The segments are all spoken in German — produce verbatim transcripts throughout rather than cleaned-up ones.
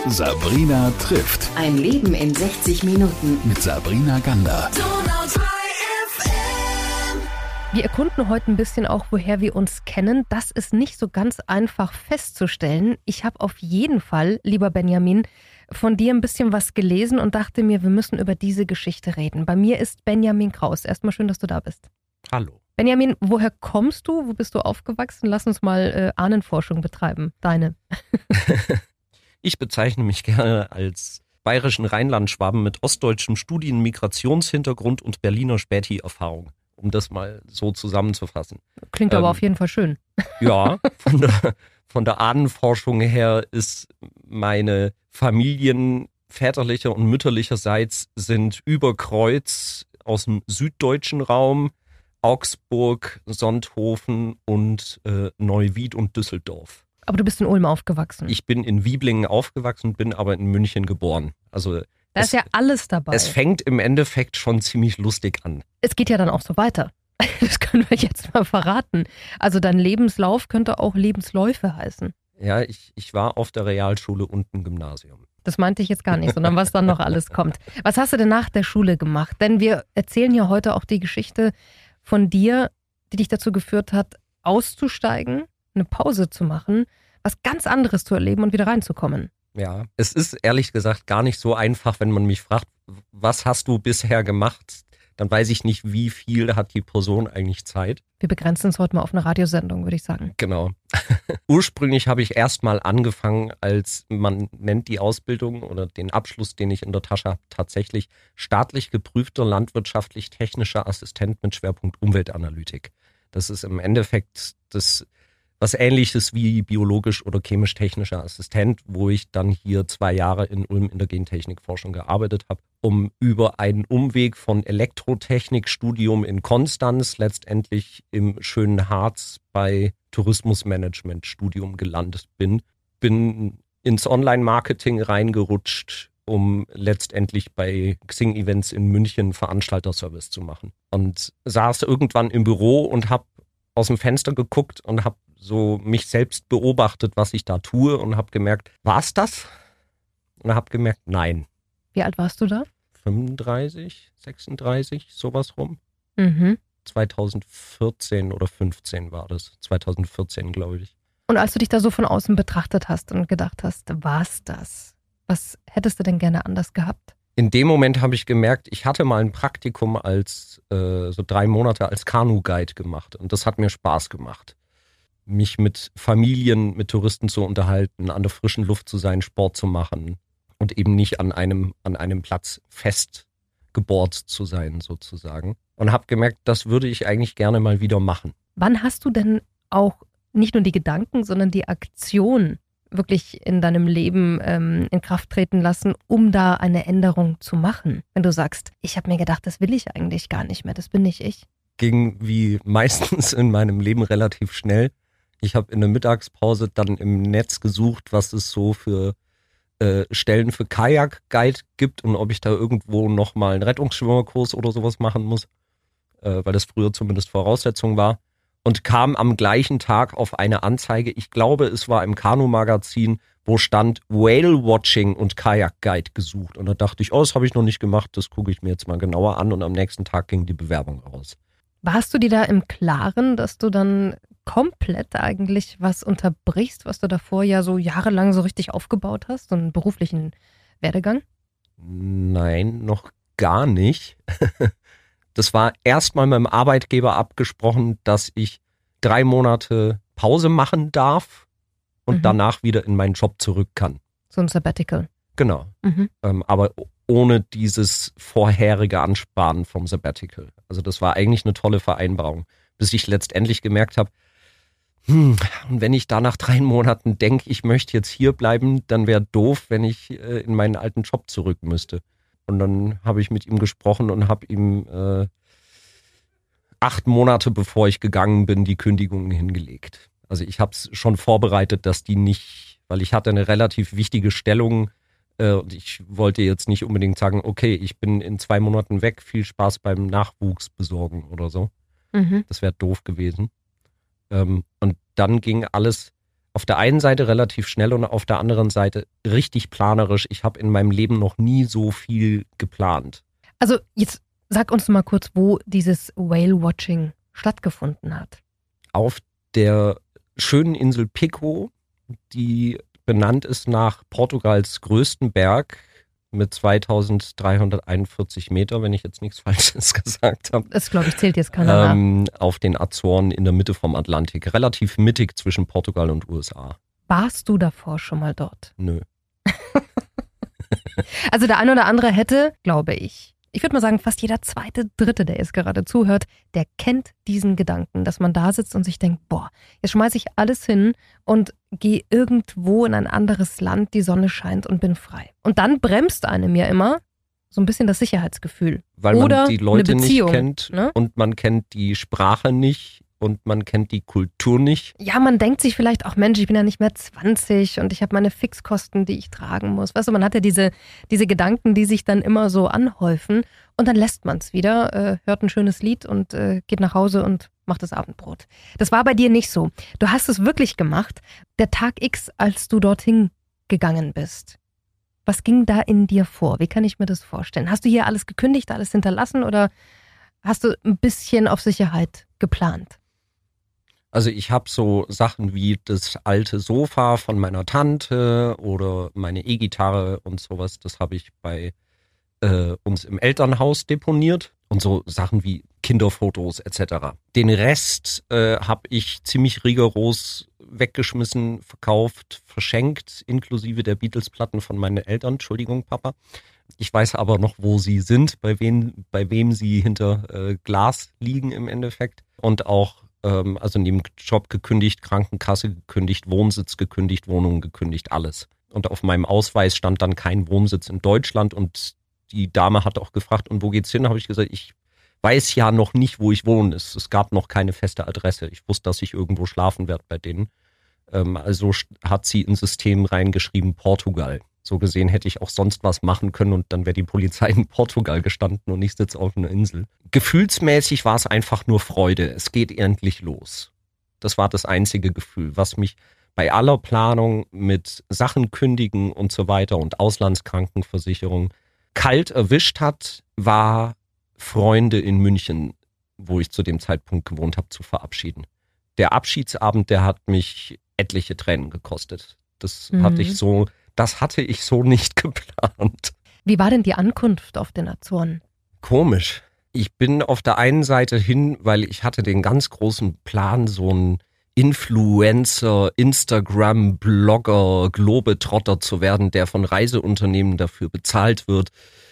Sabrina trifft. Ein Leben in sechzig Minuten. Mit Sabrina Gander. Wir erkunden heute ein bisschen auch, woher wir uns kennen. Das ist nicht so ganz einfach festzustellen. Ich habe auf jeden Fall, lieber Benjamin, von dir ein bisschen was gelesen und dachte mir, wir müssen über diese Geschichte reden. Bei mir ist Benjamin Kraus. Erstmal schön, dass du da bist. Hallo. Benjamin, woher kommst du? Wo bist du aufgewachsen? Lass uns mal äh, Ahnenforschung betreiben. Deine. Ich bezeichne mich gerne als bayerischen Rheinlandschwaben mit ostdeutschem Studien-, Migrationshintergrund und Berliner Späti-Erfahrung, um das mal so zusammenzufassen. Klingt ähm, aber auf jeden Fall schön. Ja, von der, von der Ahnenforschung her ist meine Familien väterlicher und mütterlicherseits sind über Kreuz aus dem süddeutschen Raum, Augsburg, Sonthofen und äh, Neuwied und Düsseldorf. Aber du bist in Ulm aufgewachsen. Ich bin in Wiblingen aufgewachsen, bin aber in München geboren. Also da es, ist ja alles dabei. Es fängt im Endeffekt schon ziemlich lustig an. Es geht ja dann auch so weiter. Das können wir jetzt mal verraten. Also dein Lebenslauf könnte auch Lebensläufe heißen. Ja, ich, ich war auf der Realschule und im Gymnasium. Das meinte ich jetzt gar nicht, sondern was dann noch alles kommt. Was hast du denn nach der Schule gemacht? Denn wir erzählen ja heute auch die Geschichte von dir, die dich dazu geführt hat, auszusteigen, eine Pause zu machen, was ganz anderes zu erleben und wieder reinzukommen. Ja, es ist ehrlich gesagt gar nicht so einfach, wenn man mich fragt, was hast du bisher gemacht? Dann weiß ich nicht, wie viel hat die Person eigentlich Zeit. Wir begrenzen uns heute mal auf eine Radiosendung, würde ich sagen. Genau. Ursprünglich habe ich erst mal angefangen als, man nennt die Ausbildung oder den Abschluss, den ich in der Tasche habe, tatsächlich staatlich geprüfter landwirtschaftlich-technischer Assistent mit Schwerpunkt Umweltanalytik. Das ist im Endeffekt das was Ähnliches wie biologisch- oder chemisch-technischer Assistent, wo ich dann hier zwei Jahre in Ulm in der Gentechnikforschung gearbeitet habe, um über einen Umweg von Elektrotechnikstudium in Konstanz letztendlich im schönen Harz bei Tourismusmanagement-Studium gelandet bin. Bin ins Online-Marketing reingerutscht, um letztendlich bei Xing-Events in München Veranstalterservice zu machen. Und saß irgendwann im Büro und habe aus dem Fenster geguckt und habe so mich selbst beobachtet, was ich da tue und habe gemerkt, war's das? Und habe gemerkt, nein. Wie alt warst du da? fünfunddreißig, sechsunddreißig, sowas rum. Mhm. zweitausendvierzehn oder fünfzehn war das. zweitausendvierzehn, glaube ich. Und als du dich da so von außen betrachtet hast und gedacht hast, war's das? Was hättest du denn gerne anders gehabt? In dem Moment habe ich gemerkt, ich hatte mal ein Praktikum als äh, so drei Monate als Kanu-Guide gemacht und das hat mir Spaß gemacht. Mich mit Familien, mit Touristen zu unterhalten, an der frischen Luft zu sein, Sport zu machen und eben nicht an einem, an einem Platz festgebohrt zu sein sozusagen. Und habe gemerkt, das würde ich eigentlich gerne mal wieder machen. Wann hast du denn auch nicht nur die Gedanken, sondern die Aktion wirklich in deinem Leben ähm, in Kraft treten lassen, um da eine Änderung zu machen? Wenn du sagst, ich habe mir gedacht, das will ich eigentlich gar nicht mehr, das bin nicht ich. Ging wie meistens in meinem Leben relativ schnell. Ich habe in der Mittagspause dann im Netz gesucht, was es so für äh, Stellen für Kajak-Guide gibt und ob ich da irgendwo nochmal einen Rettungsschwimmerkurs oder sowas machen muss, äh, weil das früher zumindest Voraussetzung war. Und kam am gleichen Tag auf eine Anzeige, ich glaube, es war im Kanu-Magazin, wo stand Whale-Watching und Kajak-Guide gesucht. Und da dachte ich, oh, das habe ich noch nicht gemacht, das gucke ich mir jetzt mal genauer an. Und am nächsten Tag ging die Bewerbung raus. Warst du dir da im Klaren, dass du dann komplett eigentlich was unterbrichst, was du davor ja so jahrelang so richtig aufgebaut hast, so einen beruflichen Werdegang? Nein, noch gar nicht. Das war erstmal mit dem Arbeitgeber abgesprochen, dass ich drei Monate Pause machen darf und mhm. danach wieder in meinen Job zurück kann. So ein Sabbatical. Genau, Mhm. ähm, aber ohne dieses vorherige Ansparen vom Sabbatical. Also das war eigentlich eine tolle Vereinbarung, bis ich letztendlich gemerkt habe, hm, und wenn ich da nach drei Monaten denke, ich möchte jetzt hier bleiben, dann wäre doof, wenn ich äh, in meinen alten Job zurück müsste. Und dann habe ich mit ihm gesprochen und habe ihm äh, acht Monate bevor ich gegangen bin, die Kündigungen hingelegt. Also ich habe es schon vorbereitet, dass die nicht, weil ich hatte eine relativ wichtige Stellung äh, und ich wollte jetzt nicht unbedingt sagen, okay, ich bin in zwei Monaten weg, viel Spaß beim Nachwuchs besorgen oder so. Mhm. Das wäre doof gewesen. Ähm, und dann ging alles auf der einen Seite relativ schnell und auf der anderen Seite richtig planerisch. Ich habe in meinem Leben noch nie so viel geplant. Also jetzt sag uns mal kurz, wo dieses Whale-Watching stattgefunden hat. Auf der schönen Insel Pico, die benannt ist nach Portugals größten Berg mit zweitausenddreihunderteinundvierzig Meter, wenn ich jetzt nichts Falsches gesagt habe. Das, glaube ich, zählt jetzt keiner ähm, auf den Azoren in der Mitte vom Atlantik. Relativ mittig zwischen Portugal und U S A. Warst du davor schon mal dort? Nö. Also der eine oder andere hätte, glaube ich, ich würde mal sagen, fast jeder zweite, dritte, der jetzt gerade zuhört, der kennt diesen Gedanken, dass man da sitzt und sich denkt, boah, jetzt schmeiße ich alles hin und gehe irgendwo in ein anderes Land, die Sonne scheint und bin frei. Und dann bremst einem ja immer so ein bisschen das Sicherheitsgefühl. Weil man oder die Leute eine Beziehung, nicht kennt, ne? Und man kennt die Sprache nicht und man kennt die Kultur nicht. Ja, man denkt sich vielleicht auch, Mensch, ich bin ja nicht mehr zwanzig und ich habe meine Fixkosten, die ich tragen muss. Weißt du, man hat ja diese, diese Gedanken, die sich dann immer so anhäufen und dann lässt man es wieder, äh, hört ein schönes Lied und äh, geht nach Hause und macht das Abendbrot. Das war bei dir nicht so. Du hast es wirklich gemacht. Der Tag X, als du dorthin gegangen bist. Was ging da in dir vor? Wie kann ich mir das vorstellen? Hast du hier alles gekündigt, alles hinterlassen oder hast du ein bisschen auf Sicherheit geplant? Also ich habe so Sachen wie das alte Sofa von meiner Tante oder meine E-Gitarre und sowas, das habe ich bei äh, uns im Elternhaus deponiert und so Sachen wie Kinderfotos et cetera. Den Rest äh, habe ich ziemlich rigoros weggeschmissen, verkauft, verschenkt, inklusive der Beatles-Platten von meinen Eltern. Entschuldigung, Papa. Ich weiß aber noch, wo sie sind, bei wem, bei wem sie hinter äh, Glas liegen im Endeffekt. Und auch also neben Job gekündigt, Krankenkasse gekündigt, Wohnsitz gekündigt, Wohnung gekündigt, alles. Und auf meinem Ausweis stand dann kein Wohnsitz in Deutschland und die Dame hat auch gefragt, und wo geht's hin? Habe ich gesagt, ich weiß ja noch nicht, wo ich wohne. Es, es gab noch keine feste Adresse. Ich wusste, dass ich irgendwo schlafen werde bei denen. Ähm, also hat sie ins System reingeschrieben, Portugal. So gesehen hätte ich auch sonst was machen können und dann wäre die Polizei in Portugal gestanden und ich sitze auf einer Insel. Gefühlsmäßig war es einfach nur Freude. Es geht endlich los. Das war das einzige Gefühl, was mich bei aller Planung mit Sachen kündigen und so weiter und Auslandskrankenversicherung kalt erwischt hat, war Freunde in München, wo ich zu dem Zeitpunkt gewohnt habe, zu verabschieden. Der Abschiedsabend, der hat mich etliche Tränen gekostet. Das mhm. hatte ich so... Das hatte ich so nicht geplant. Wie war denn die Ankunft auf den Azoren? Komisch. Ich bin auf der einen Seite hin, weil ich hatte den ganz großen Plan, so ein Influencer, Instagram, Blogger, Globetrotter zu werden, der von Reiseunternehmen dafür bezahlt wird,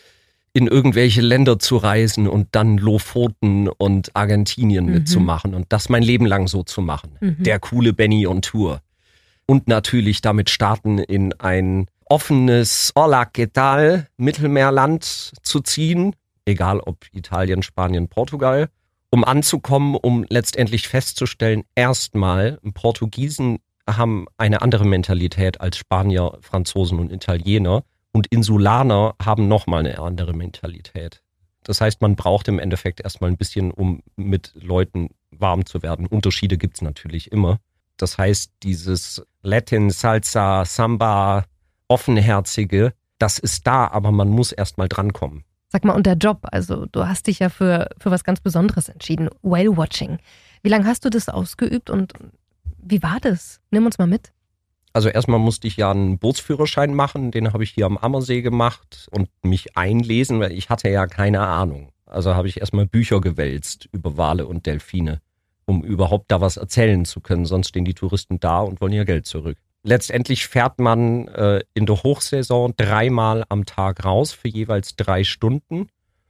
in irgendwelche Länder zu reisen und dann Lofoten und Argentinien mhm. mitzumachen und das mein Leben lang so zu machen. Mhm. Der coole Benny on Tour. Und natürlich damit starten, in ein offenes Hola, ¿qué tal? Mittelmeerland zu ziehen, egal ob Italien, Spanien, Portugal, um anzukommen, um letztendlich festzustellen, erstmal, Portugiesen haben eine andere Mentalität als Spanier, Franzosen und Italiener und Insulaner haben nochmal eine andere Mentalität. Das heißt, man braucht im Endeffekt erstmal ein bisschen, um mit Leuten warm zu werden. Unterschiede gibt's natürlich immer. Das heißt, dieses Latin, Salsa, Samba, Offenherzige, das ist da, aber man muss erst mal drankommen. Sag mal, und der Job, also du hast dich ja für, für was ganz Besonderes entschieden, Whale-Watching. Wie lange hast du das ausgeübt und wie war das? Nimm uns mal mit. Also erstmal musste ich ja einen Bootsführerschein machen, den habe ich hier am Ammersee gemacht und mich einlesen, weil ich hatte ja keine Ahnung. Also habe ich erstmal Bücher gewälzt über Wale und Delfine, um überhaupt da was erzählen zu können. Sonst stehen die Touristen da und wollen ihr Geld zurück. Letztendlich fährt man äh, in der Hochsaison dreimal am Tag raus für jeweils drei Stunden,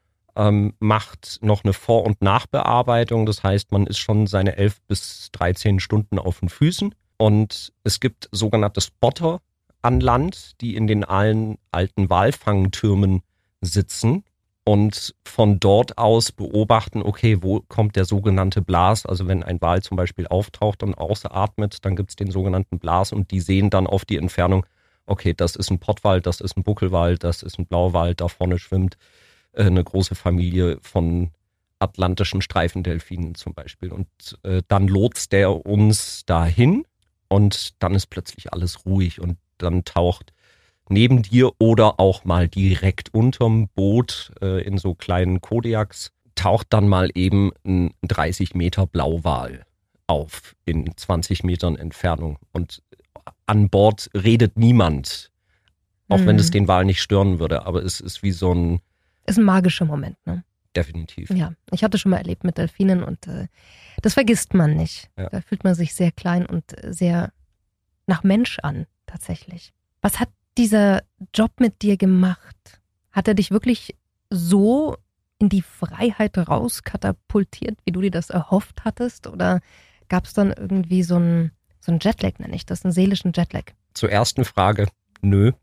ähm, macht noch eine Vor- und Nachbearbeitung. Das heißt, man ist schon seine elf bis dreizehn Stunden auf den Füßen. Und es gibt sogenannte Spotter an Land, die in den allen alten Walfangtürmen sitzen und von dort aus beobachten, okay, wo kommt der sogenannte Blas? Also wenn ein Wal zum Beispiel auftaucht und ausatmet, dann gibt es den sogenannten Blas und die sehen dann auf die Entfernung, okay, das ist ein Pottwal, das ist ein Buckelwal, das ist ein Blauwal, da vorne schwimmt äh, eine große Familie von atlantischen Streifendelfinen zum Beispiel. Und äh, dann lotst der uns dahin und dann ist plötzlich alles ruhig und dann taucht neben dir oder auch mal direkt unterm Boot äh, in so kleinen Kodiaks taucht dann mal eben ein dreißig Meter Blauwal auf in zwanzig Metern Entfernung und an Bord redet niemand, auch mhm. wenn es den Wal nicht stören würde, aber es ist wie so ein... Ist ein magischer Moment, ne? Definitiv. Ja, ich hatte schon mal erlebt mit Delfinen und äh, das vergisst man nicht. Ja. Da fühlt man sich sehr klein und sehr nach Mensch an, tatsächlich. Was hat dieser Job mit dir gemacht? Hat er dich wirklich so in die Freiheit rauskatapultiert, wie du dir das erhofft hattest? Oder gab es dann irgendwie so einen so einen Jetlag, nenne ich das, einen seelischen Jetlag? Zur ersten Frage, nö.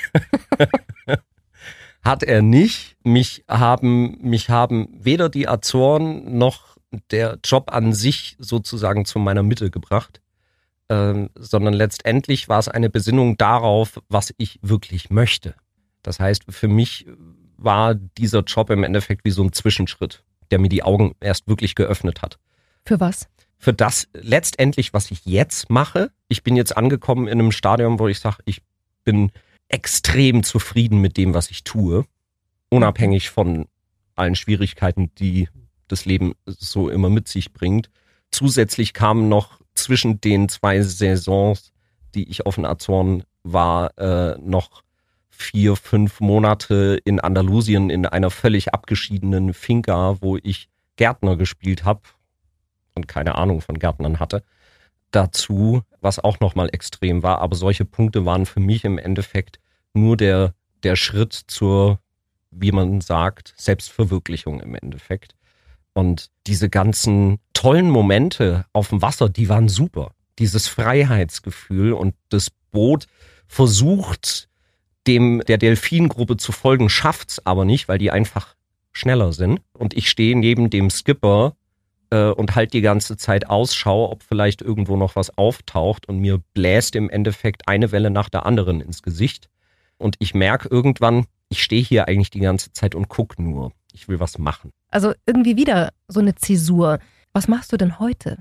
Hat er nicht. Mich haben, mich haben weder die Azoren noch der Job an sich sozusagen zu meiner Mitte gebracht, ähm, sondern letztendlich war es eine Besinnung darauf, was ich wirklich möchte. Das heißt, für mich war dieser Job im Endeffekt wie so ein Zwischenschritt, der mir die Augen erst wirklich geöffnet hat. Für was? Für das letztendlich, was ich jetzt mache. Ich bin jetzt angekommen in einem Stadium, wo ich sage, ich bin extrem zufrieden mit dem, was ich tue, unabhängig von allen Schwierigkeiten, die das Leben so immer mit sich bringt. Zusätzlich kamen noch zwischen den zwei Saisons, die ich auf den Azoren war, äh, noch vier, fünf Monate in Andalusien in einer völlig abgeschiedenen Finca, wo ich Gärtner gespielt habe und keine Ahnung von Gärtnern hatte. Dazu, was auch nochmal extrem war, aber solche Punkte waren für mich im Endeffekt nur der, der Schritt zur, wie man sagt, Selbstverwirklichung im Endeffekt. Und diese ganzen tollen Momente auf dem Wasser, die waren super. Dieses Freiheitsgefühl und das Boot versucht, dem der Delfingruppe zu folgen, schafft's aber nicht, weil die einfach schneller sind. Und ich stehe neben dem Skipper und halt die ganze Zeit Ausschau, ob vielleicht irgendwo noch was auftaucht und mir bläst im Endeffekt eine Welle nach der anderen ins Gesicht und ich merke irgendwann, ich stehe hier eigentlich die ganze Zeit und gucke nur. Ich will was machen. Also irgendwie wieder so eine Zäsur. Was machst du denn heute?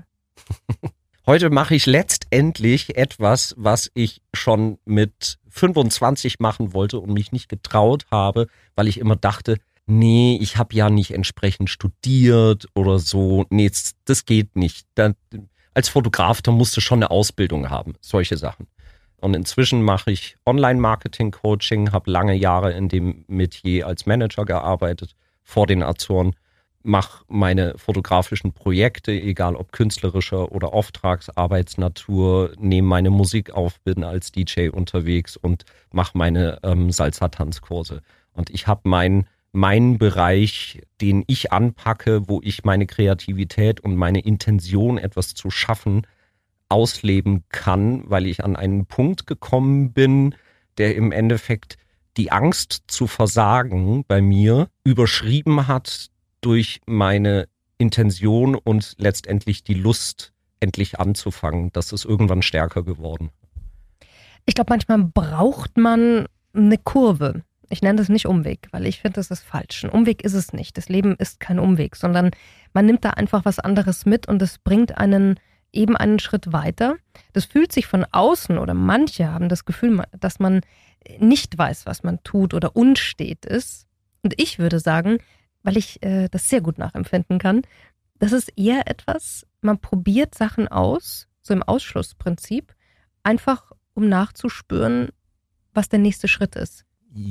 Heute mache ich letztendlich etwas, was ich schon mit fünfundzwanzig machen wollte und mich nicht getraut habe, weil ich immer dachte, nee, ich habe ja nicht entsprechend studiert oder so. Nee, das geht nicht. Da, als Fotograf, da musst du schon eine Ausbildung haben, solche Sachen. Und inzwischen mache ich Online-Marketing-Coaching, habe lange Jahre in dem Metier als Manager gearbeitet, vor den Azoren, mache meine fotografischen Projekte, egal ob künstlerischer oder Auftragsarbeitsnatur, nehme meine Musik auf, bin als D J unterwegs und mache meine ähm, Salsa-Tanzkurse. Und ich habe meinen mein Bereich, den ich anpacke, wo ich meine Kreativität und meine Intention, etwas zu schaffen, ausleben kann, weil ich an einen Punkt gekommen bin, der im Endeffekt die Angst zu versagen bei mir überschrieben hat durch meine Intention und letztendlich die Lust, endlich anzufangen. Das ist irgendwann stärker geworden. Ich glaube, manchmal braucht man eine Kurve. Ich nenne das nicht Umweg, weil ich finde, das ist falsch. Ein Umweg ist es nicht. Das Leben ist kein Umweg, sondern man nimmt da einfach was anderes mit und es bringt einen eben einen Schritt weiter. Das fühlt sich von außen oder manche haben das Gefühl, dass man nicht weiß, was man tut oder unstet ist. Und ich würde sagen, weil ich äh, das sehr gut nachempfinden kann, das ist eher etwas, man probiert Sachen aus, so im Ausschlussprinzip, einfach um nachzuspüren, was der nächste Schritt ist.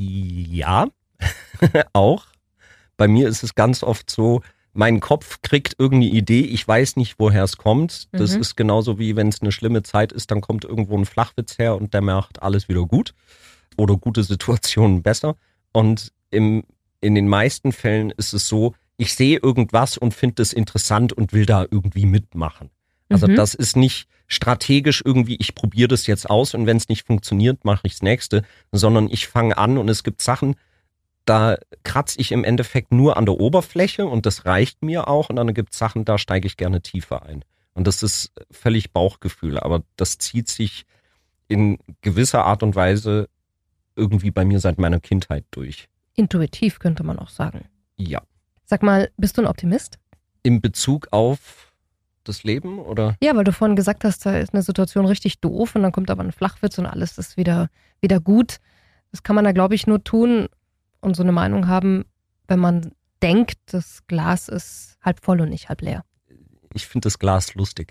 Ja, auch. Bei mir ist es ganz oft so, mein Kopf kriegt irgendeine Idee, ich weiß nicht, woher es kommt. Das mhm. ist genauso wie wenn es eine schlimme Zeit ist, dann kommt irgendwo ein Flachwitz her und der macht alles wieder gut oder gute Situationen besser. Und im, in den meisten Fällen ist es so, ich sehe irgendwas und finde es interessant und will da irgendwie mitmachen. Also mhm. das ist nicht strategisch irgendwie, ich probiere das jetzt aus und wenn es nicht funktioniert, mache ich das nächste, sondern ich fange an und es gibt Sachen, da kratze ich im Endeffekt nur an der Oberfläche und das reicht mir auch und dann gibt es Sachen, da steige ich gerne tiefer ein. Und das ist völlig Bauchgefühl, aber das zieht sich in gewisser Art und Weise irgendwie bei mir seit meiner Kindheit durch. Intuitiv könnte man auch sagen. Ja. Sag mal, bist du ein Optimist? In Bezug auf das Leben, oder? Ja, weil du vorhin gesagt hast, da ist eine Situation richtig doof und dann kommt aber ein Flachwitz und alles ist wieder, wieder gut. Das kann man da, glaube ich, nur tun und so eine Meinung haben, wenn man denkt, das Glas ist halb voll und nicht halb leer. Ich finde das Glas lustig.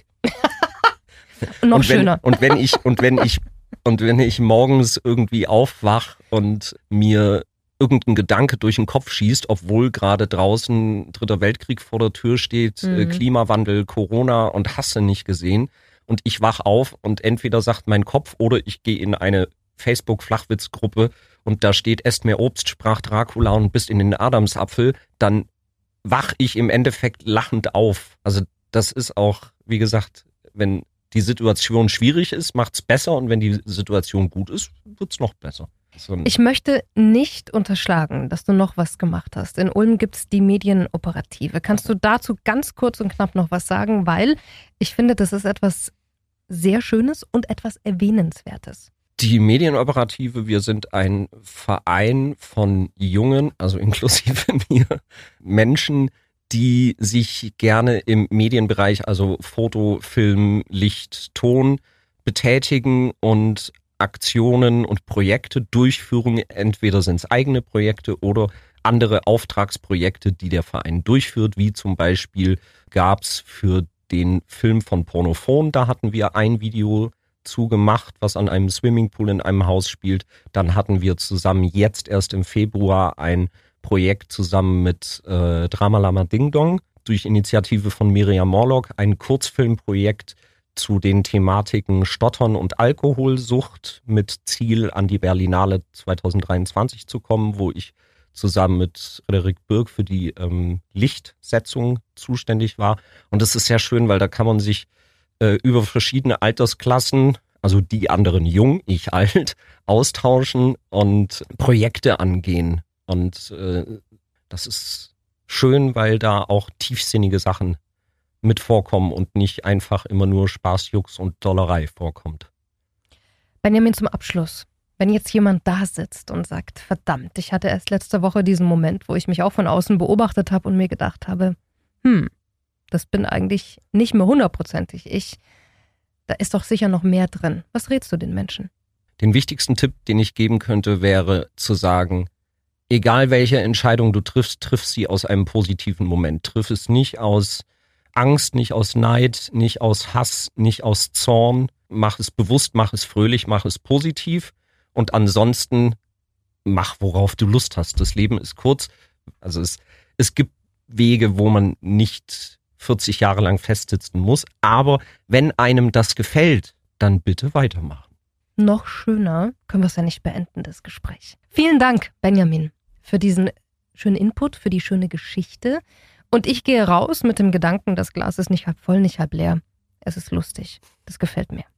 Noch und wenn, schöner. Und wenn ich, und wenn ich, und wenn ich morgens irgendwie aufwach und mir irgendein Gedanke durch den Kopf schießt, obwohl gerade draußen Dritter Weltkrieg vor der Tür steht, mhm. äh, Klimawandel, Corona und hast du nicht gesehen. Und ich wach auf und entweder sagt mein Kopf oder ich gehe in eine Facebook-Flachwitzgruppe und da steht, esst mehr Obst, sprach Dracula und bist in den Adamsapfel, dann wach ich im Endeffekt lachend auf. Also das ist auch, wie gesagt, wenn die Situation schwierig ist, macht's besser und wenn die Situation gut ist, wird's noch besser. So. Ich möchte nicht unterschlagen, dass du noch was gemacht hast. In Ulm gibt's die Medienoperative. Kannst du dazu ganz kurz und knapp noch was sagen? Weil ich finde, das ist etwas sehr Schönes und etwas Erwähnenswertes. Die Medienoperative, wir sind ein Verein von jungen, also inklusive mir, Menschen, die sich gerne im Medienbereich, also Foto, Film, Licht, Ton betätigen und Aktionen und Projekte durchführen. Entweder sind es eigene Projekte oder andere Auftragsprojekte, die der Verein durchführt, wie zum Beispiel gab es für den Film von Pornophon, da hatten wir ein Video zugemacht, was an einem Swimmingpool in einem Haus spielt. Dann hatten wir zusammen jetzt erst im Februar ein Projekt zusammen mit äh, Drama Lama Ding Dong durch Initiative von Miriam Morlock, ein Kurzfilmprojekt zu den Thematiken Stottern und Alkoholsucht mit Ziel, an die Berlinale zwanzig dreiundzwanzig zu kommen, wo ich zusammen mit Frederik Birk für die ähm, Lichtsetzung zuständig war. Und das ist sehr schön, weil da kann man sich äh, über verschiedene Altersklassen, also die anderen jung, ich alt, austauschen und Projekte angehen. Und äh, das ist schön, weil da auch tiefsinnige Sachen mit vorkommen und nicht einfach immer nur Spaß, Jux und Dollerei vorkommt. Benjamin, zum Abschluss. Wenn jetzt jemand da sitzt und sagt, verdammt, ich hatte erst letzte Woche diesen Moment, wo ich mich auch von außen beobachtet habe und mir gedacht habe, hm, das bin eigentlich nicht mehr hundertprozentig ich. Da ist doch sicher noch mehr drin. Was rätst du den Menschen? Den wichtigsten Tipp, den ich geben könnte, wäre zu sagen, egal welche Entscheidung du triffst, triff sie aus einem positiven Moment. Triff es nicht aus Angst, nicht aus Neid, nicht aus Hass, nicht aus Zorn. Mach es bewusst, mach es fröhlich, mach es positiv. Und ansonsten mach, worauf du Lust hast. Das Leben ist kurz. Also es, es gibt Wege, wo man nicht vierzig Jahre lang festsitzen muss. Aber wenn einem das gefällt, dann bitte weitermachen. Noch schöner können wir es ja nicht beenden, das Gespräch. Vielen Dank, Benjamin, für diesen schönen Input, für die schöne Geschichte. Und ich gehe raus mit dem Gedanken, das Glas ist nicht halb voll, nicht halb leer. Es ist lustig. Das gefällt mir.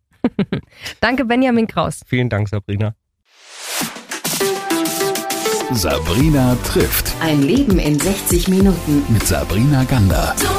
Danke, Benjamin Kraus. Vielen Dank, Sabrina. Sabrina trifft. Ein Leben in sechzig Minuten. Mit Sabrina Gander.